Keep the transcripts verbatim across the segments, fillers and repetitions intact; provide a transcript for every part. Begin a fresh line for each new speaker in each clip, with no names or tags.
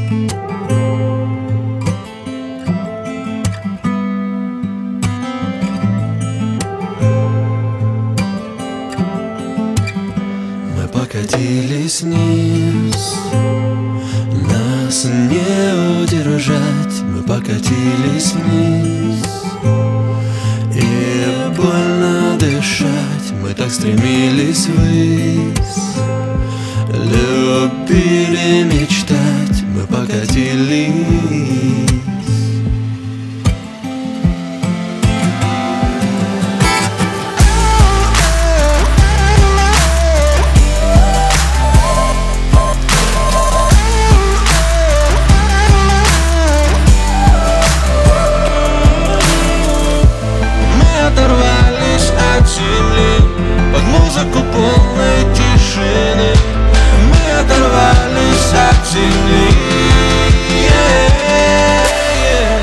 Мы покатились вниз, нас не удержать. Мы покатились вниз, и больно дышать. Мы так стремились ввысь, любили мечтать. Мы покатились. Под музыку полной тишины мы оторвались от земли. Yeah, yeah.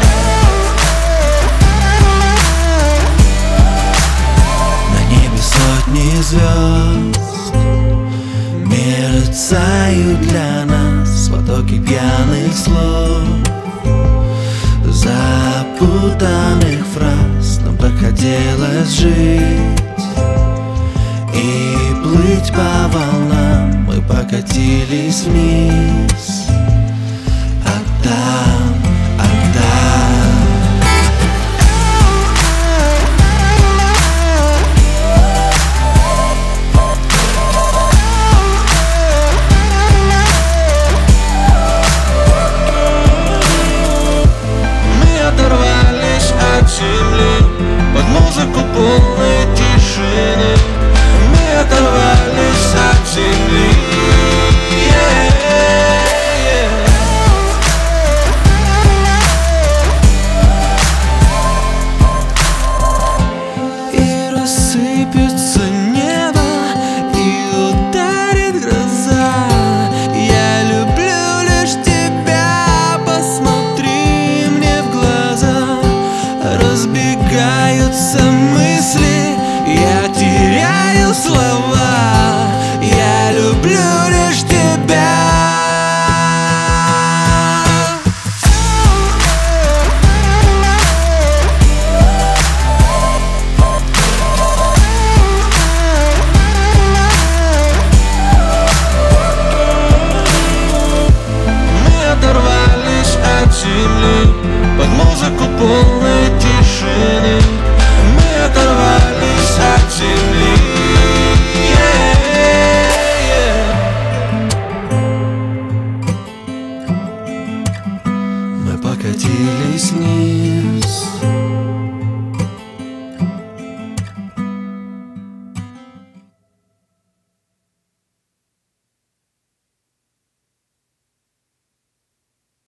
На небе сотни звезд мерцают для нас потоки пьяных слов, запутанных фраз. Нам так хотелось жить и плыть по волнам. Мы покатились вниз, а там, а там мы оторвались от земли под музыку полной тишины. Мы оторвались от земли. Yeah, yeah. И рассыпется небо, и ударит гроза. Я люблю лишь тебя, посмотри мне в глаза. Разбегаются мысли, я теряю слова. Я люблю лишь тебя. Мы оторвались от земли под музыку полной тишины. Мы оторвались от земли. Yeah, yeah. Мы покатились вниз,